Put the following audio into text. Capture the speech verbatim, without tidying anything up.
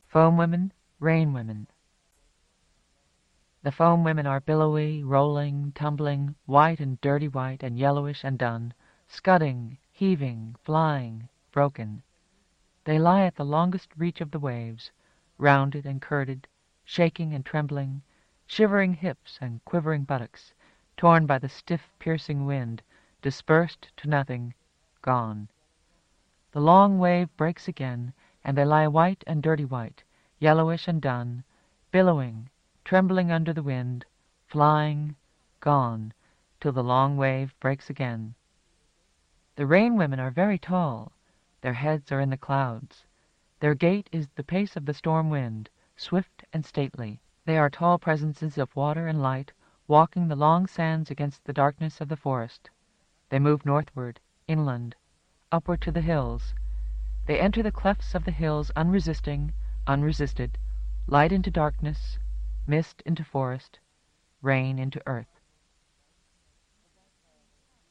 Foam women, rain women. The foam women are billowy, rolling, tumbling, white and dirty white and yellowish and dun, scudding, heaving, flying, broken. They lie at the longest reach of the waves, rounded and curded, shaking and trembling, shivering hips and quivering buttocks, torn by the stiff, piercing wind, dispersed to nothing, gone. The long wave breaks again, and they lie white and dirty white, yellowish and dun, billowing, trembling under the wind, flying, gone, till the long wave breaks again. The rain women are very tall. Their heads are in the clouds. Their gait is the pace of the storm wind, swift and stately. They are tall presences of water and light, walking the long sands against the darkness of the forest. They move northward, inland, upward to the hills. They enter the clefts of the hills unresisting, unresisted, light into darkness, mist into forest, rain into earth.